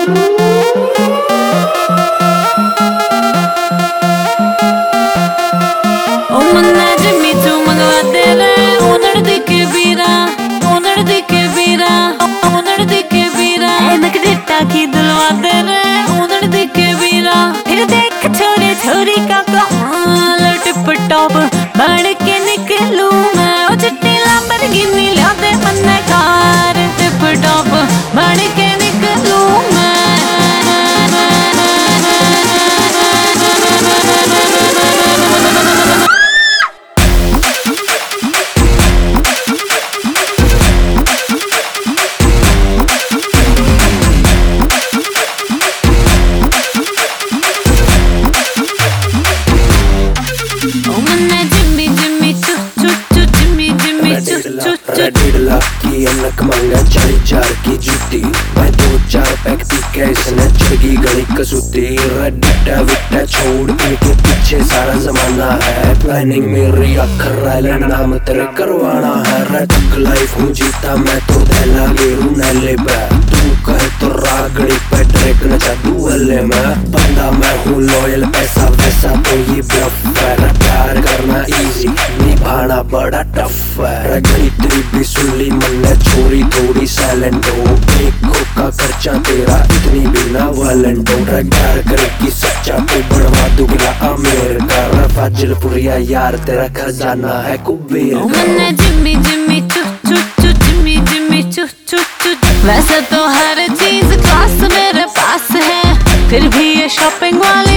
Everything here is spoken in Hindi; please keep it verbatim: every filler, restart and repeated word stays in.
की दिलवा दे रे उधर दिखे वीरा फिर देख छोरे छोरी का कमाल टिप टॉप बढ़ के निकलूं मैं ओ चिट्टी लैम्बोर्गिनी ला दे मन्ने कार टिप टॉप बढ़ के निकलूं मैं डेढ़ की अनक मंगा चाली चार की जूती मैं दो चार पैक पी के इसने चढ़गी गली कसूती डिट्टा विट्टा छोड़ इनके पीछे सारा जमाना है प्लानिंग मेरी अखर नाम तेरे करवाना है रटक लाइफ हूँ जीता मैं तो दहला गेरू नैले पे तू कहे तो रागड़ी पे ट्रेक न चादू वाले मैं बंदा मैं हूँ लॉयल पैसा वैसा तो ये ब्लफ है प्यार करना इजी निभाना बड़ा टफ है गणित्री भी सुनली मन छोरी थोड़ी साइलेंट हो एक का खर्चा तेरा इतनी भी ना वालेंट हो प्यार करेगी सच्चा तो बढ़वा दुगला अमीर कर फाजिलपुरिया यार तेरा खजाना है कुबेर मन्ने जिम्मी जिम्मी चु चु चु जिम्मी जिम्मी चु चु चु वैसे तो हर चीज क्लास मेरे पास है फिर भी ये शॉपिंग वाली